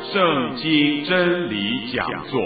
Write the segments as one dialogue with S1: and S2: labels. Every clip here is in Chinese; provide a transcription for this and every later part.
S1: 圣经真理讲座。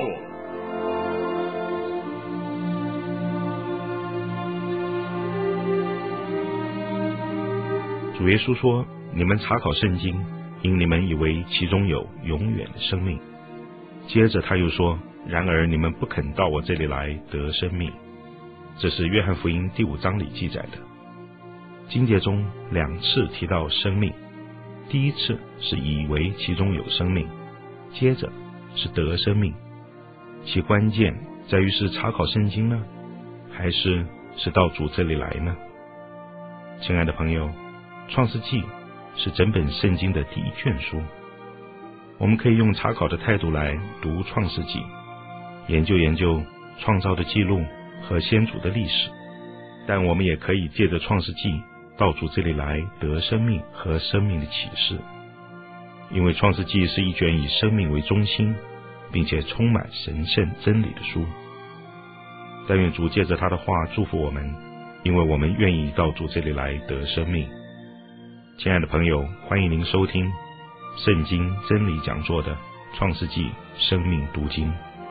S2: 主耶稣说：你们查考圣经，因你们以为其中有永远的生命。接着他又说：然而你们不肯到我这里来得生命。这是约翰福音第5章里记载的。经节中2次提到生命，第一次是以为其中有生命，接着是得生命。其关键在于是查考圣经呢，还是到主这里来呢？亲爱的朋友，创世纪是整本圣经的第一卷书，我们可以用查考的态度来读创世纪，研究创造的记录和先祖的历史，但我们也可以借着创世纪到主这里来得生命和生命的启示。因为创世纪是一卷以生命为中心，并且充满神圣真理的书。但愿主借着他的话祝福我们，因为我们愿意到主这里来得生命。亲爱的朋友，欢迎您收听圣经真理讲座的创世纪生命读经。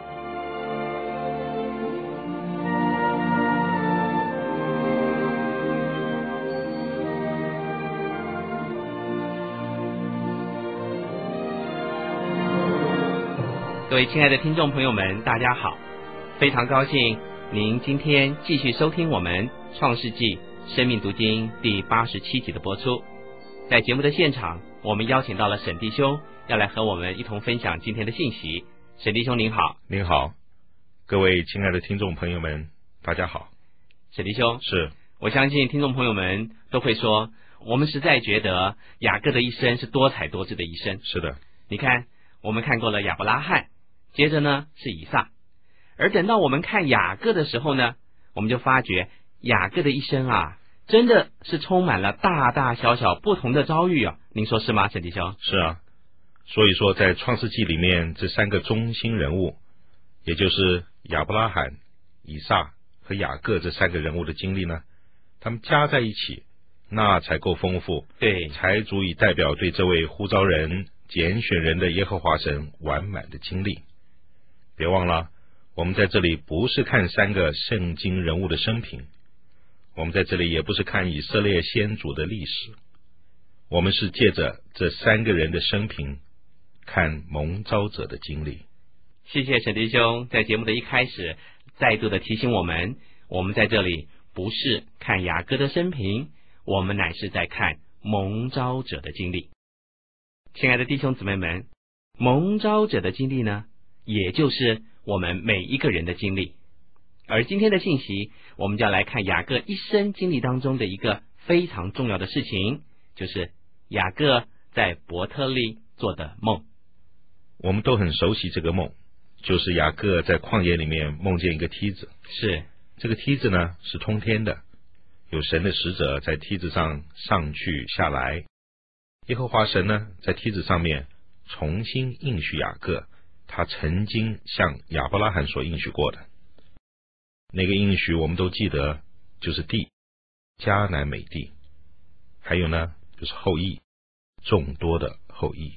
S3: 各位亲爱的听众朋友们，大家好，非常高兴您今天继续收听我们创世纪生命读经第87集的播出。在节目的现场，我们邀请到了沈弟兄，要来和我们一同分享今天的信息。沈弟兄您好。
S2: 您好，各位亲爱的听众朋友们，大家好。
S3: 沈弟兄，
S2: 是，
S3: 我相信听众朋友们都会说，我们实在觉得雅各的一生是多彩多姿的一生。
S2: 是的，
S3: 你看，我们看过了亚伯拉罕，接着呢是以撒，而等到我们看雅各的时候呢，我们就发觉雅各的一生啊，真的是充满了大大小小不同的遭遇啊，您说是吗，沈弟兄？
S2: 是啊，所以说在创世纪里面，这3个中心人物，也就是亚伯拉罕、以撒和雅各这3个人物的经历呢，他们加在一起，那才够丰富，
S3: 对，
S2: 才足以代表对这位呼召人、拣选人的耶和华神完满的经历。别忘了，我们在这里不是看3个圣经人物的生平，我们在这里也不是看以色列先祖的历史，我们是借着这3个人的生平，看蒙召者的经历。
S3: 谢谢沈弟兄在节目的一开始再度的提醒我们，我们在这里不是看雅各的生平，我们乃是在看蒙召者的经历。亲爱的弟兄姊妹们，蒙召者的经历呢，也就是我们每一个人的经历。而今天的信息，我们就要来看雅各一生经历当中的一个非常重要的事情，就是雅各在伯特利做的梦。
S2: 我们都很熟悉这个梦，就是雅各在旷野里面梦见一个梯子。
S3: 是，
S2: 这个梯子呢是通天的，有神的使者在梯子上上去下来。耶和华神呢在梯子上面重新应许雅各，他曾经向亚伯拉罕所应许过的那个应许，我们都记得，就是地，迦南美地，还有呢就是后裔，众多的后裔。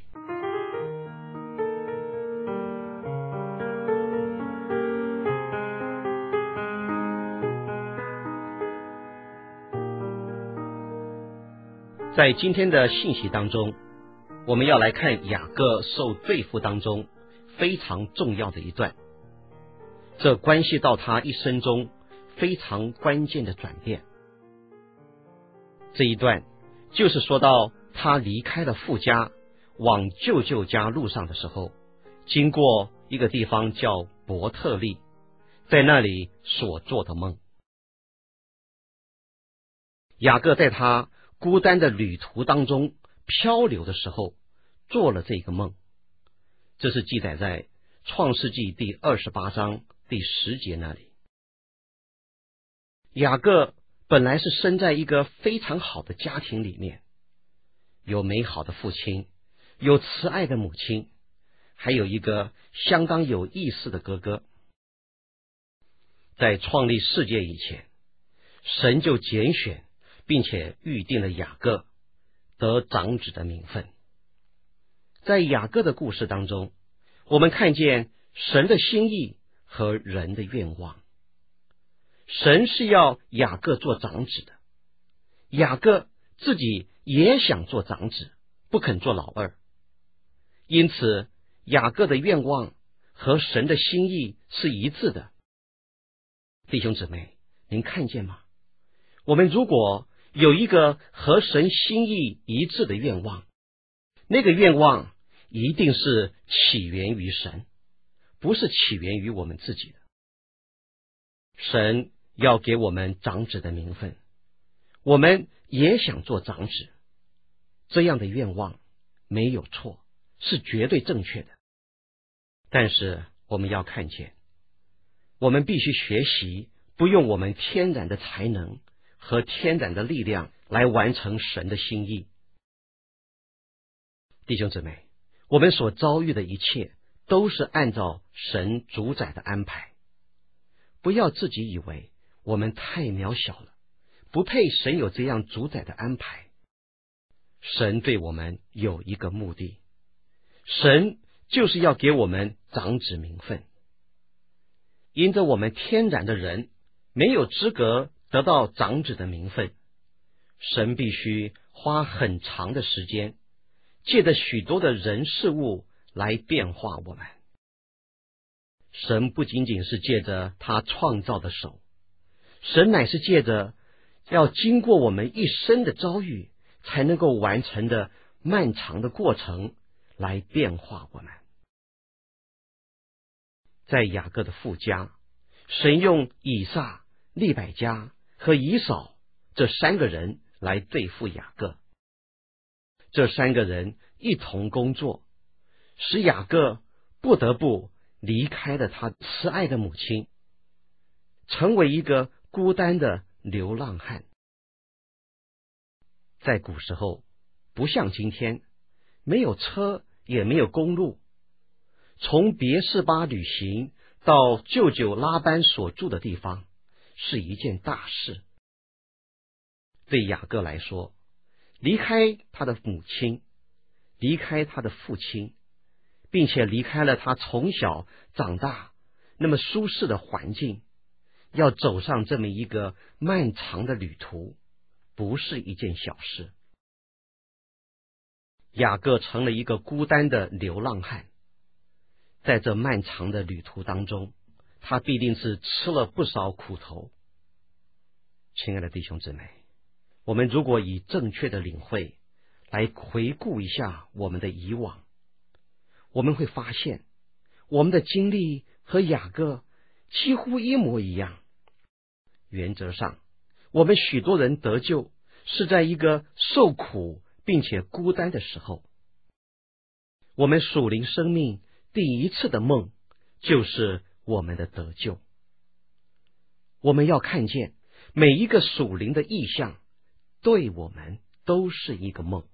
S4: 在今天的信息当中，我们要来看雅各受罪缚当中非常重要的一段，这关系到他一生中非常关键的转变。这一段就是说到他离开了父家，往舅舅家路上的时候，经过一个地方叫伯特利，在那里所做的梦。雅各在他孤单的旅途当中漂流的时候做了这个梦，这是记载在创世纪第28章第10节那里。雅各本来是生在一个非常好的家庭里面，有美好的父亲，有慈爱的母亲，还有一个相当有意思的哥哥。在创立世界以前，神就拣选并且预定了雅各得长子的名分。 在雅各的故事当中，我们看见神的心意和人的愿望。神是要雅各做长子的，雅各自己也想做长子，不肯做老二，因此雅各的愿望和神的心意是一致的。弟兄姊妹，您看见吗？我们如果有一个和神心意一致的愿望，那个愿望一定是起源于神，不是起源于我们自己的。神要给我们长子的名分，我们也想做长子，这样的愿望没有错，是绝对正确的。但是我们要看见，我们必须学习不用我们天然的才能和天然的力量来完成神的心意。弟兄姊妹，我们所遭遇的一切都是按照神主宰的安排，不要自己以为我们太渺小了，不配神有这样主宰的安排。神对我们有一个目的，神就是要给我们长子名分。因着我们天然的人没有资格得到长子的名分，神必须花很长的时间，借着许多的人事物来变化我们。神不仅仅是借着他创造的手，神乃是借着要经过我们一生的遭遇才能够完成的漫长的过程来变化我们。在雅各的父家，神用以撒、利百加和以扫这三个人来对付雅各。这三个人一同工作，使雅各不得不离开了他慈爱的母亲，成为一个孤单的流浪汉。在古时候，不像今天，没有车也没有公路，从别是巴旅行到舅舅拉班所住的地方是一件大事。对雅各来说，离开他的母亲，离开他的父亲，并且离开了他从小长大那么舒适的环境，要走上这么一个漫长的旅途，不是一件小事。雅各成了一个孤单的流浪汉，在这漫长的旅途当中，他必定是吃了不少苦头。亲爱的弟兄姊妹，我们如果以正确的领会来回顾一下我们的以往，我们会发现我们的经历和雅各几乎一模一样。原则上，我们许多人得救是在一个受苦并且孤单的时候。我们属灵生命第一次的梦就是我们的得救。我们要看见每一个属灵的意象对我们都是一个梦。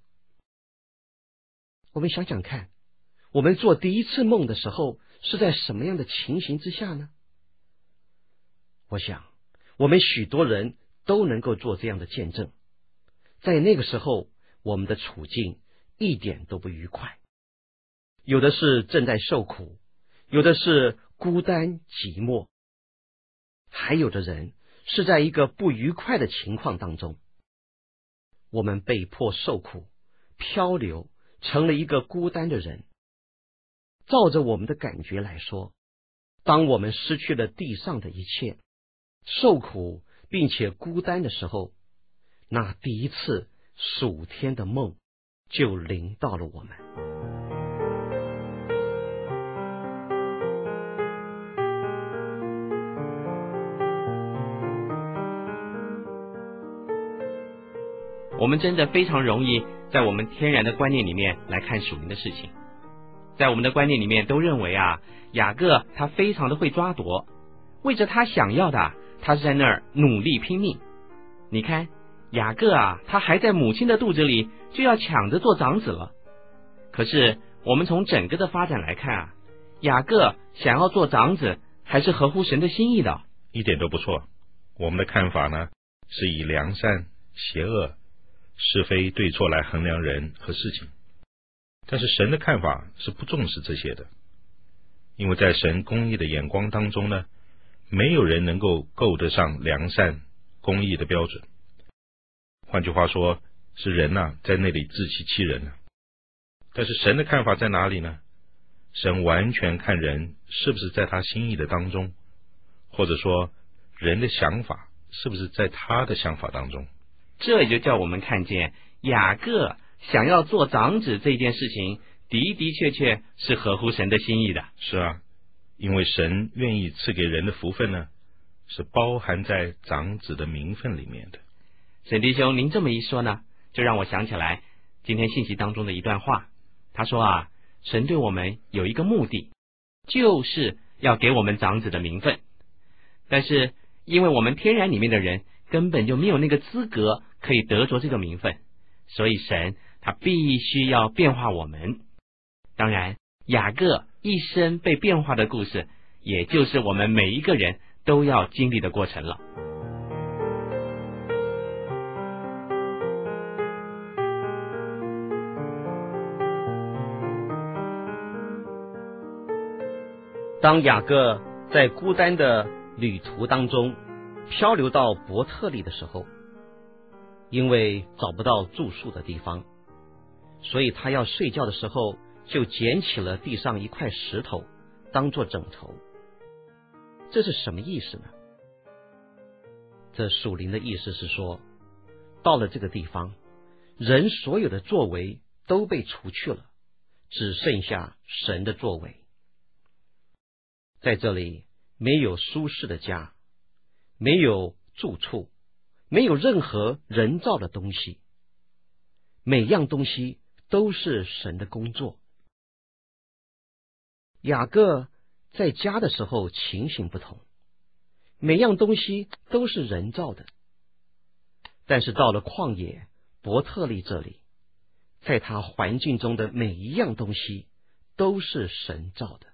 S4: 我们想想看，我们做第一次梦的时候是在什么样的情形之下呢？我想我们许多人都能够做这样的见证。在那个时候，我们的处境一点都不愉快，有的是正在受苦，有的是孤单寂寞，还有的人是在一个不愉快的情况当中。我们被迫受苦，漂流，成了一个孤单的人。照着我们的感觉来说，当我们失去了地上的一切，受苦并且孤单的时候，那第一次属天的梦就临到了我们。
S3: 我们真的非常容易在我们天然的观念里面来看属灵的事情。在我们的观念里面都认为雅各他非常的会抓夺，为着他想要的，他是在那儿努力拼命。你看雅各他还在母亲的肚子里就要抢着做长子了。可是我们从整个的发展来看雅各想要做长子还是合乎神的心意的。
S2: 一点都不错。我们的看法呢，是以良善、邪恶、是非对错来衡量人和事情。 但是神的看法是不重视这些的，因为在神公义的眼光当中呢，没有人能够够得上良善公义的标准。换句话说，是人在那里自欺欺人。但是神的看法在哪里呢？神完全看人是不是在他心意的当中，或者说人的想法是不是在他的想法当中。
S3: 这也就叫我们看见雅各想要做长子这件事情的的确确是合乎神的心意的。
S2: 是啊，因为神愿意赐给人的福分呢，是包含在长子的名分里面的。
S3: 沈弟兄，您这么一说呢，就让我想起来今天信息当中的一段话。他说神对我们有一个目的，就是要给我们长子的名分。但是因为我们天然里面的人根本就没有那个资格可以得着这个名分，所以神他必须要变化我们。当然，雅各一生被变化的故事，也就是我们每一个人都要经历的过程了。
S4: 当雅各在孤单的旅途当中漂流到伯特利的时候，因为找不到住宿的地方，所以他要睡觉的时候就捡起了地上一块石头当作枕头。这是什么意思呢？这属灵的意思是说，到了这个地方，人所有的作为都被除去了，只剩下神的作为。在这里没有舒适的家，没有住处，没有任何人造的东西，每样东西都是神的工作。雅各在家的时候情形不同，每样东西都是人造的，但是到了旷野伯特利这里，在他环境中的每一样东西都是神造的。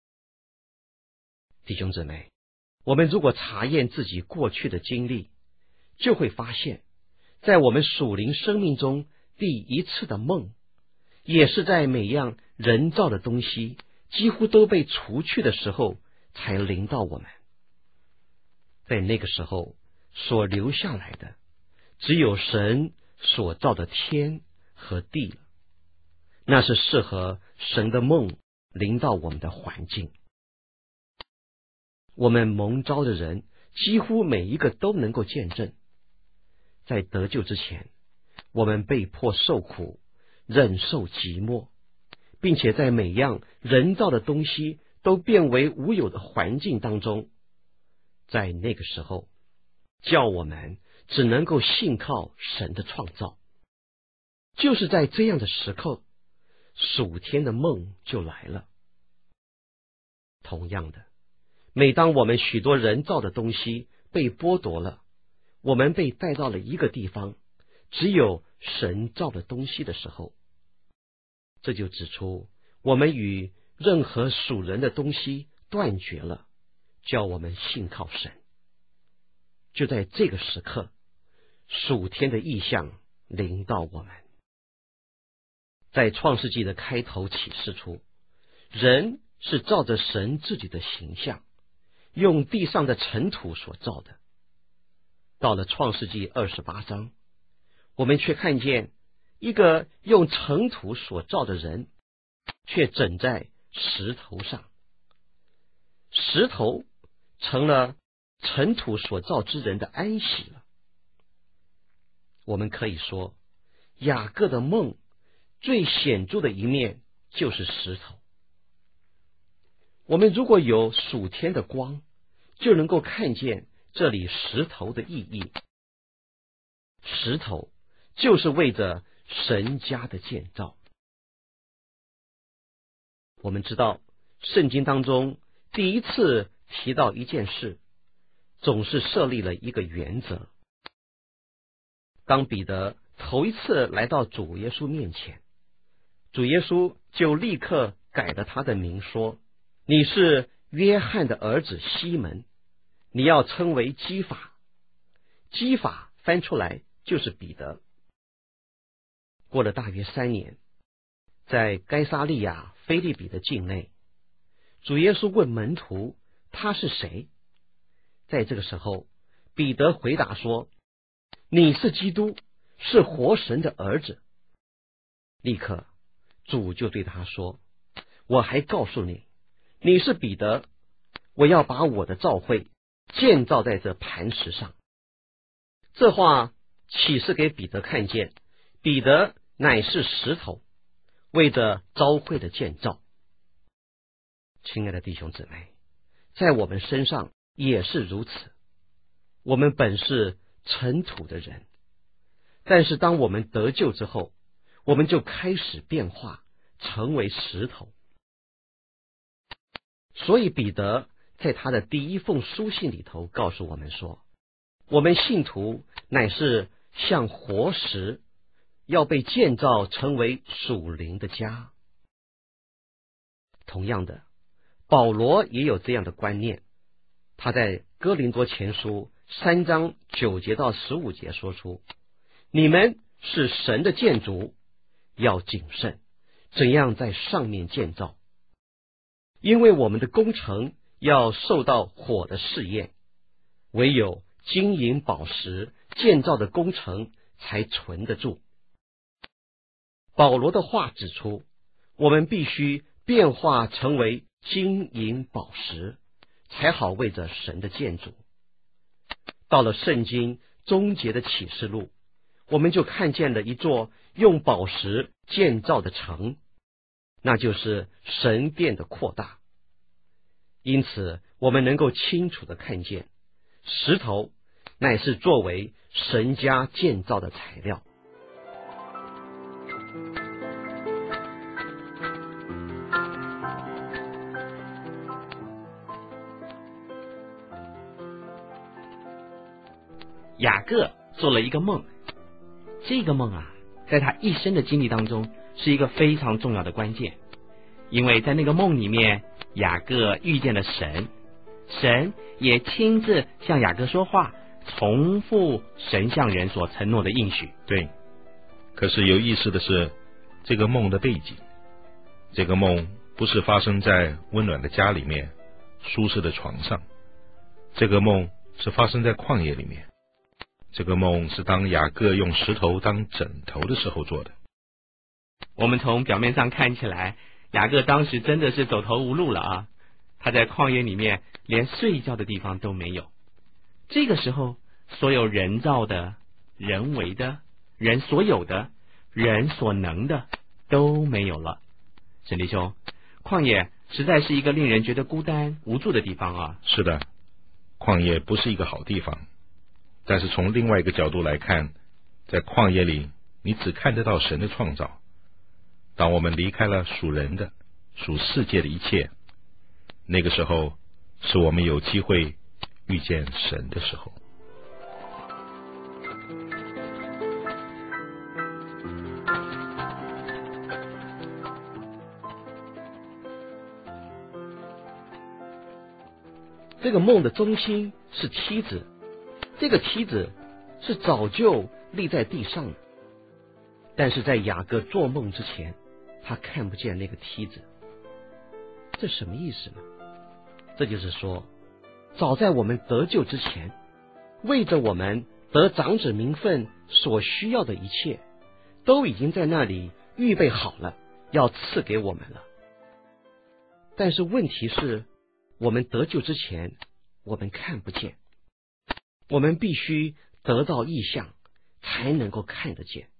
S4: 弟兄姊妹，我们如果查验自己过去的经历，就会发现，在我们属灵生命中第一次的梦，也是在每样人造的东西几乎都被除去的时候才临到我们。在那个时候所留下来的，只有神所造的天和地了，那是适合神的梦临到我们的环境。我们蒙召的人几乎每一个都能够见证，在得救之前，我们被迫受苦，忍受寂寞，并且在每样人造的东西都变为无有的环境当中，在那个时候，叫我们只能够信靠神的创造。就是在这样的时刻，属天的梦就来了。同样的，每当我们许多人造的东西被剥夺了，我们被带到了一个地方，只有神造的东西的时候，这就指出我们与任何属人的东西断绝了，叫我们信靠神。就在这个时刻，属天的异象临到我们。在创世纪的开头启示出，人是照着神自己的形象，用地上的尘土所造的。到了创世纪28章，我们却看见一个用尘土所造的人，却枕在石头上。石头成了尘土所造之人的安息了。我们可以说，雅各的梦最显著的一面就是石头。我们如果有属天的光，就能够看见这里石头的意义。石头就是为着神家的建造。我们知道，圣经当中第一次提到一件事，总是设立了一个原则。当彼得头一次来到主耶稣面前，主耶稣就立刻改了他的名，说：你是约翰的儿子西门，你要称为基法。基法翻出来就是彼得。过了大约3年， 在该撒利亚腓立比的境内，主耶稣问门徒他是谁。在这个时候，彼得回答说：你是基督，是活神的儿子。立刻主就对他说：我还告诉你，你是彼得，我要把我的教会建造在这磐石上。这话启示给彼得看见，彼得乃是石头，为着教会的建造。亲爱的弟兄姊妹，在我们身上也是如此。我们本是尘土的人，但是当我们得救之后，我们就开始变化，成为石头。所以彼得在他的第一封书信里头告诉我们说，我们信徒乃是像活石，要被建造成为属灵的家。同样的，保罗也有这样的观念，他在哥林多前书3章9节到15节说出：你们是神的建筑，要谨慎，怎样在上面建造，因为我们的工程要受到火的试验，唯有金银宝石建造的工程才存得住。保罗的话指出，我们必须变化成为金银宝石，才好为着神的建筑。到了圣经终结的启示录，我们就看见了一座用宝石建造的城，那就是神殿的扩大。因此我们能够清楚地看见，石头乃是作为神家建造的材料。
S3: 雅各做了一个梦，这个梦在他一生的经历当中是一个非常重要的关键，因为在那个梦里面，雅各遇见了神，神也亲自向雅各说话，重复神向人所承诺的应许。
S2: 对，可是有意思的是，这个梦的背景，这个梦不是发生在温暖的家里面，舒适的床上，这个梦是发生在旷野里面。这个梦是当雅各用石头当枕头的时候做的。
S3: 我们从表面上看起来，雅各当时真的是走投无路了他在旷野里面连睡觉的地方都没有。这个时候，所有人造的、人为的、人所有的、人所能的都没有了。沈弟兄，旷野实在是一个令人觉得孤单无助的地方
S2: 是的，旷野不是一个好地方，但是从另外一个角度来看，在旷野里你只看得到神的创造。当我们离开了属人的、属世界的一切，那个时候是我们有机会遇见神的时候。
S4: 这个梦的中心是梯子，这个梯子是早就立在地上的，但是在雅各做梦之前，他看不见那个梯子。这什么意思呢？这就是说，早在我们得救之前，为着我们得长子名分所需要的一切，都已经在那里预备好了，要赐给我们了。但是问题是，我们得救之前，我们看不见，我们必须得到异象，才能够看得见。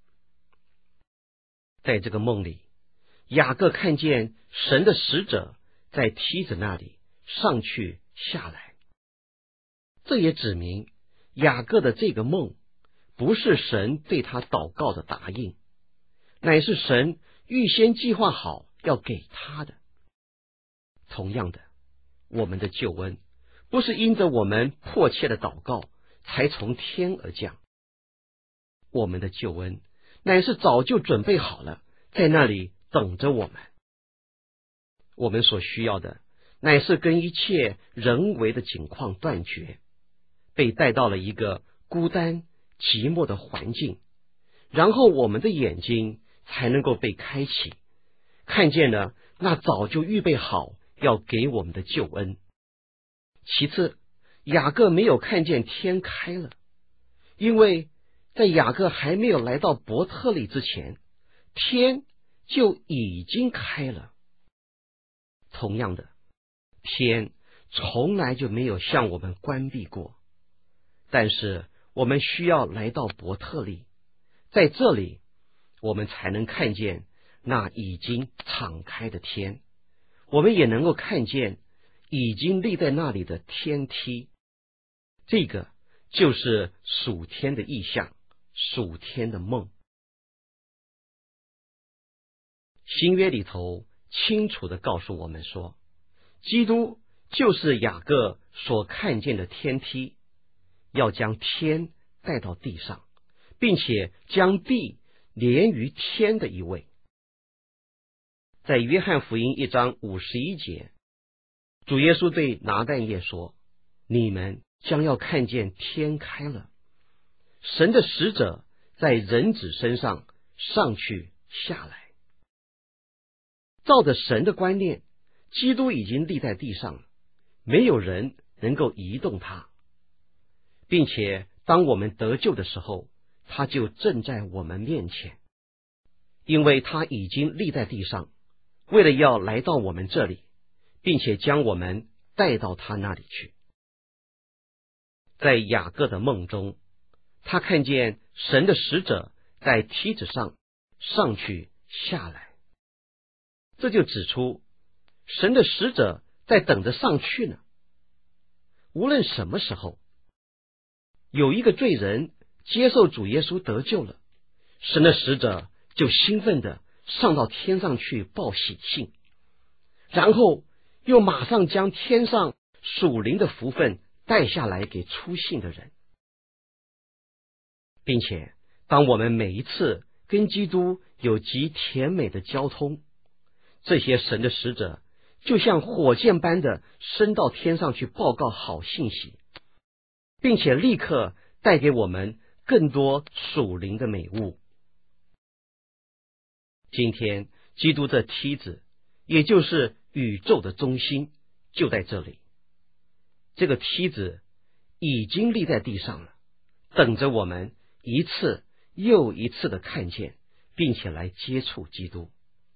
S4: 在这个梦里，雅各看见神的使者在梯子那里上去下来，这也指明雅各的这个梦不是神对他祷告的答应，乃是神预先计划好要给他的。同样的，我们的救恩不是因着我们迫切的祷告才从天而降，我们的救恩乃是早就准备好了，在那里等着我们。我们所需要的乃是跟一切人为的境况断绝，被带到了一个孤单寂寞的环境，然后我们的眼睛才能够被开启， 看见了那早就预备好要给我们的救恩。其次，雅各没有看见天开了，因为在雅各还没有来到伯特利之前，天就已经开了。同样的，天从来就没有向我们关闭过，但是我们需要来到伯特利，在这里我们才能看见那已经敞开的天，我们也能够看见已经立在那里的天梯。这个就是属天的意象，属天的梦。新约里头清楚地告诉我们说，基督就是雅各所看见的天梯，要将天带到地上，并且将地连于天的一位。在约翰福音1章51节，主耶稣对拿但业说，你们将要看见天开了，神的使者在人子身上上去下来。照着神的观念，基督已经立在地上了，没有人能够移动他，并且当我们得救的时候，他就正在我们面前，因为他已经立在地上，为了要来到我们这里，并且将我们带到他那里去。在雅各的梦中，他看见神的使者在梯子上上去下来，这就指出神的使者在等着上去呢。无论什么时候，有一个罪人接受主耶稣得救了，神的使者就兴奋地上到天上去报喜信，然后又马上将天上属灵的福分带下来给初信的人。并且当我们每一次跟基督有极甜美的交通，这些神的使者就像火箭般的升到天上去报告好信息，并且立刻带给我们更多属灵的美物。今天基督这梯子，也就是宇宙的中心，就在这里。这个梯子已经立在地上了，等着我们一次又一次的看见，并且来接触基督。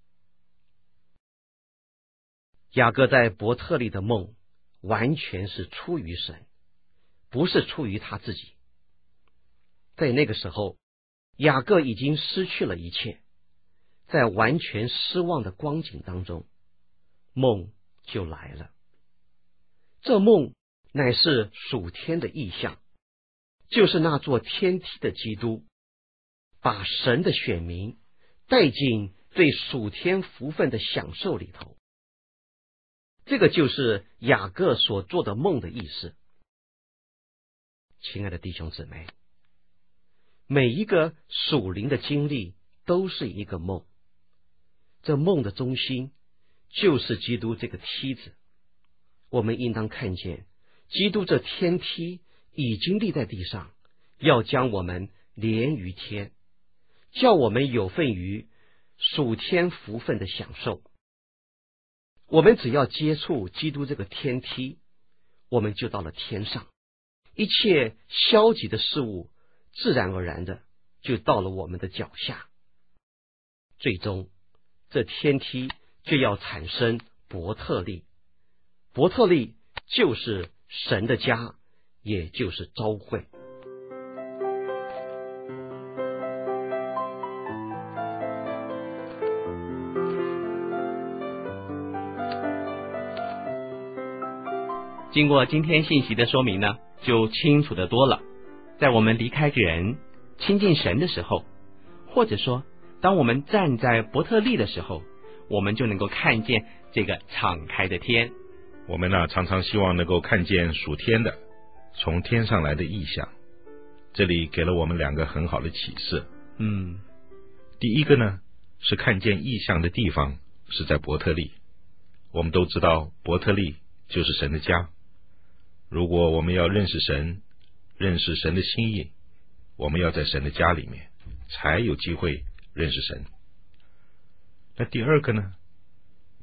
S4: 雅各在伯特利的梦完全是出于神，不是出于他自己。在那个时候，雅各已经失去了一切，在完全失望的光景当中，梦就来了。这梦乃是属天的意象，就是那座天梯的基督，把神的选民带进对属天福分的享受里头。这个就是雅各所做的梦的意思。亲爱的弟兄姊妹，每一个属灵的经历都是一个梦，这梦的中心就是基督这个梯子。我们应当看见基督这天梯已经立在地上，要将我们连于天，叫我们有份于属天福分的享受。我们只要接触基督这个天梯，我们就到了天上，一切消极的事物自然而然的就到了我们的脚下，最终这天梯就要产生伯特利。伯特利就是神的家，也就是召会。
S3: 经过今天信息的说明呢，就清楚的多了。在我们离开人亲近神的时候，或者说当我们站在伯特利的时候，我们就能够看见这个敞开的天。
S2: 我们呢，常常希望能够看见属天的，从天上来的异象。这里给了我们两个很好的启示。第一个呢，是看见异象的地方是在伯特利。我们都知道伯特利就是神的家。如果我们要认识神，认识神的心意，我们要在神的家里面，才有机会认识神。那第二个呢，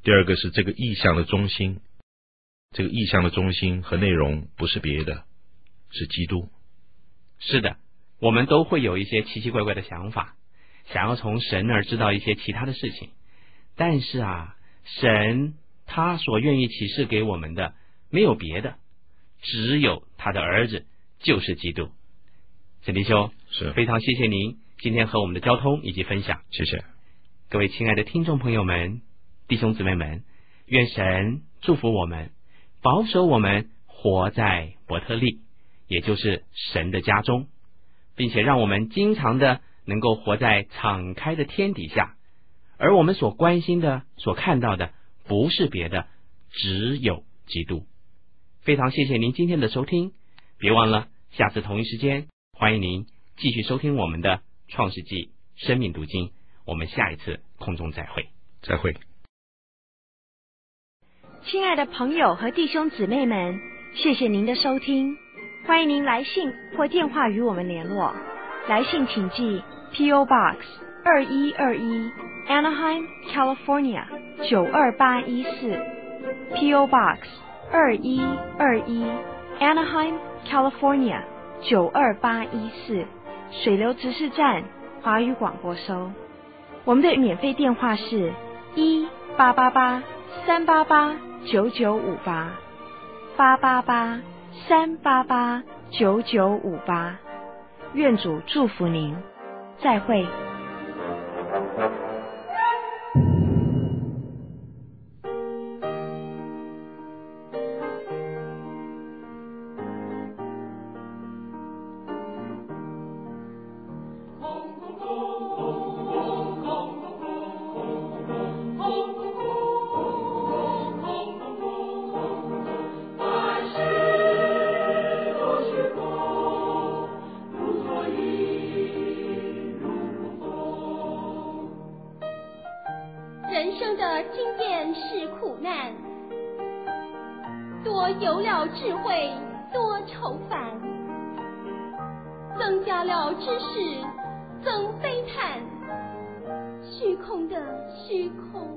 S2: 第二个是这个意象的中心，这个意象的中心和内容不是别的，是基督。
S3: 是的，我们都会有一些奇奇怪怪的想法，想要从神那儿知道一些其他的事情，但是神他所愿意启示给我们的没有别的，只有他的儿子，就是基督。沈弟兄，
S2: 是
S3: 非常谢谢您今天和我们的交通以及分享。
S2: 谢谢。
S3: 各位亲爱的听众朋友们，弟兄姊妹们，愿神祝福我们，保守我们活在伯特利，也就是神的家中，并且让我们经常的能够活在敞开的天底下，而我们所关心的、所看到的不是别的，只有基督。非常谢谢您今天的收听，别忘了下次同一时间，欢迎您继续收听我们的创世纪生命读经。我们下一次空中再会。
S2: 再会。
S5: 亲爱的朋友和弟兄姊妹们，谢谢您的收听，欢迎您来信或电话与我们联络。来信请寄 P.O. Box 2121 Anaheim, California 92814 P.O. Box 2121 Anaheim, California 92814水流执事站华语广播收。我们的免费电话是1-888-388-9958 888-388-9958。愿主祝福您，再会。
S6: 人生的经验是苦难，多有了智慧多愁烦，增加了知识增悲叹，虚空的虚空。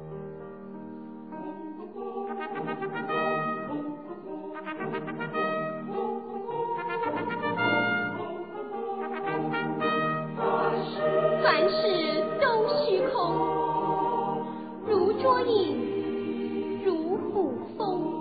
S6: 凡事都虚空，如捉影，如捕风。